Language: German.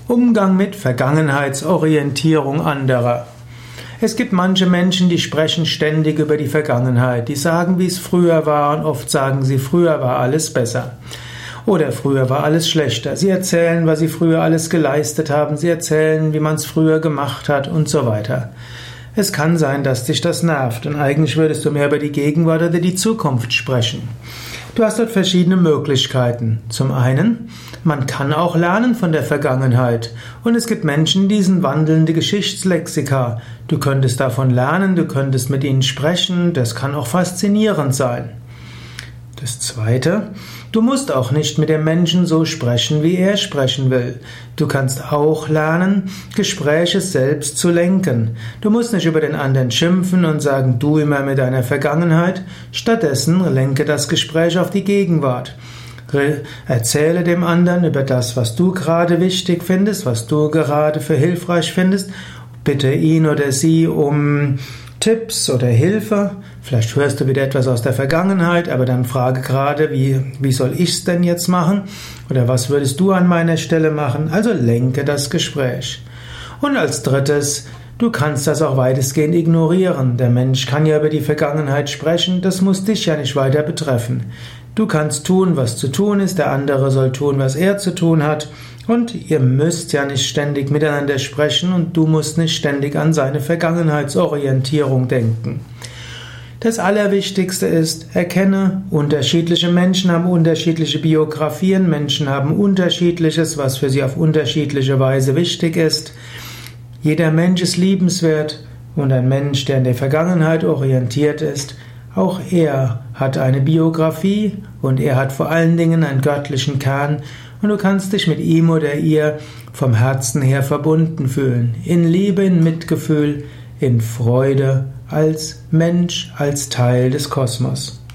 Umgang mit Vergangenheitsorientierung anderer. Es gibt manche Menschen, die sprechen ständig über die Vergangenheit. Die sagen, wie es früher war, und oft sagen sie, früher war alles besser. Oder früher war alles schlechter. Sie erzählen, was sie früher alles geleistet haben. Sie erzählen, wie man es früher gemacht hat und so weiter. Es kann sein, dass dich das nervt, und eigentlich würdest du mehr über die Gegenwart oder die Zukunft sprechen. Du hast dort verschiedene Möglichkeiten. Zum einen, man kann auch lernen von der Vergangenheit. Und es gibt Menschen, die sind wandelnde Geschichtslexika. Du könntest davon lernen, du könntest mit ihnen sprechen, das kann auch faszinierend sein. Das zweite, du musst auch nicht mit dem Menschen so sprechen, wie er sprechen will. Du kannst auch lernen, Gespräche selbst zu lenken. Du musst nicht über den anderen schimpfen und sagen, du immer mit deiner Vergangenheit. Stattdessen lenke das Gespräch auf die Gegenwart. Erzähle dem anderen über das, was du gerade wichtig findest, was du gerade für hilfreich findest. Bitte ihn oder sie um Tipps oder Hilfe. Vielleicht hörst du wieder etwas aus der Vergangenheit, aber dann frage gerade, wie soll ich's denn jetzt machen? Oder was würdest du an meiner Stelle machen? Also lenke das Gespräch. Und als drittes, du kannst das auch weitestgehend ignorieren. Der Mensch kann ja über die Vergangenheit sprechen, das muss dich ja nicht weiter betreffen. Du kannst tun, was zu tun ist, der andere soll tun, was er zu tun hat. Und ihr müsst ja nicht ständig miteinander sprechen, und du musst nicht ständig an seine Vergangenheitsorientierung denken. Das Allerwichtigste ist, erkenne, unterschiedliche Menschen haben unterschiedliche Biografien, Menschen haben Unterschiedliches, was für sie auf unterschiedliche Weise wichtig ist. Jeder Mensch ist liebenswert, und ein Mensch, der in der Vergangenheit orientiert ist, auch er hat eine Biografie, und er hat vor allen Dingen einen göttlichen Kern, und du kannst dich mit ihm oder ihr vom Herzen her verbunden fühlen, in Liebe, in Mitgefühl, in Freude, als Mensch, als Teil des Kosmos.